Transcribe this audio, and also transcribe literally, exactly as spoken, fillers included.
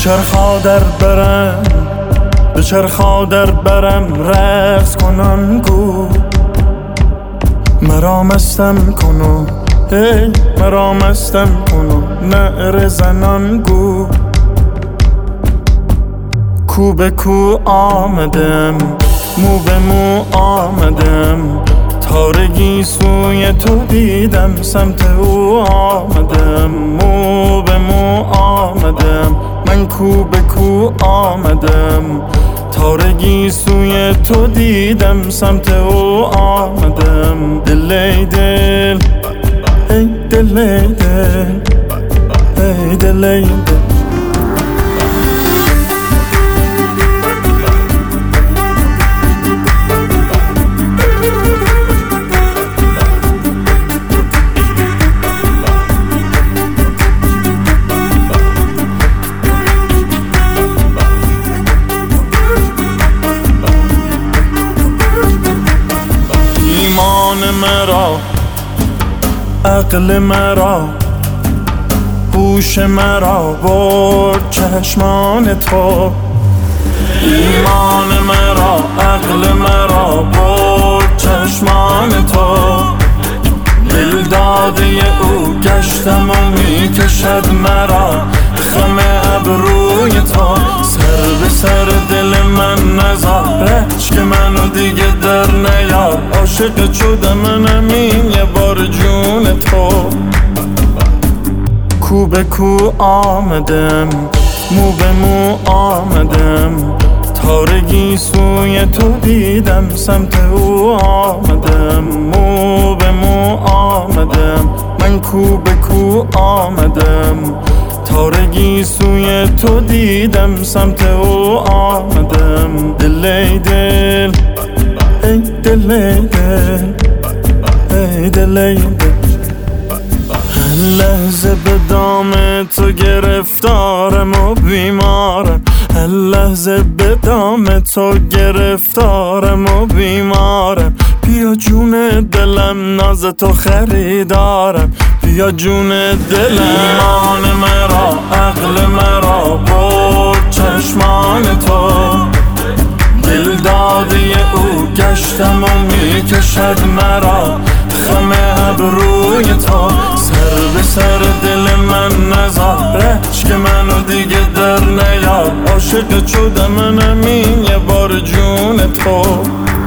چرخا در برم به چرخا در برم رقص کنن گو مرا مستم کنو هی مرا مستم کنو نعره زنان گو کو به کو آمدم مو به مو آمدم تارگی سوی تو دیدم سمت او آمدم مو به مو آمدم من کو به کو آمدم تارگی سوی تو دیدم سمت او آمدم دل ای دل ای دل ای دل ای دل ای دل مرا عقل مرا هوش مرا برد چشمان تو ایمان مرا عقل مرا برد چشمان تو دل داده او گشتم و میکشد مرا خم ابروی تو سر به سر دل من نزار که منو دیگه در نیار عاشق شده منم این یه بار جون تو کو به کو آمدم مو به مو آمدم تارگی سوی تو دیدم سمت او آمدم مو به مو آمدم من کو به کو آمدم تارگی سوی تو دیدم سمت او آمدم دل ای دل ای دل ای دل ای دل ای دل هر لحظه به دام تو گرفتارم و بیمارم هر لحظه به دام تو گرفتارم و بیمارم بیا جون دلم ناز تو خریدارم بیا جون دلم ایمان مرا عقل مرا برد چشمان تو دل داده او گشتم و میکشد مرا خم ابروی تو سر به سر دل من نزار که منو دیگه در نیار عاشق شده منم این یه بار جون تو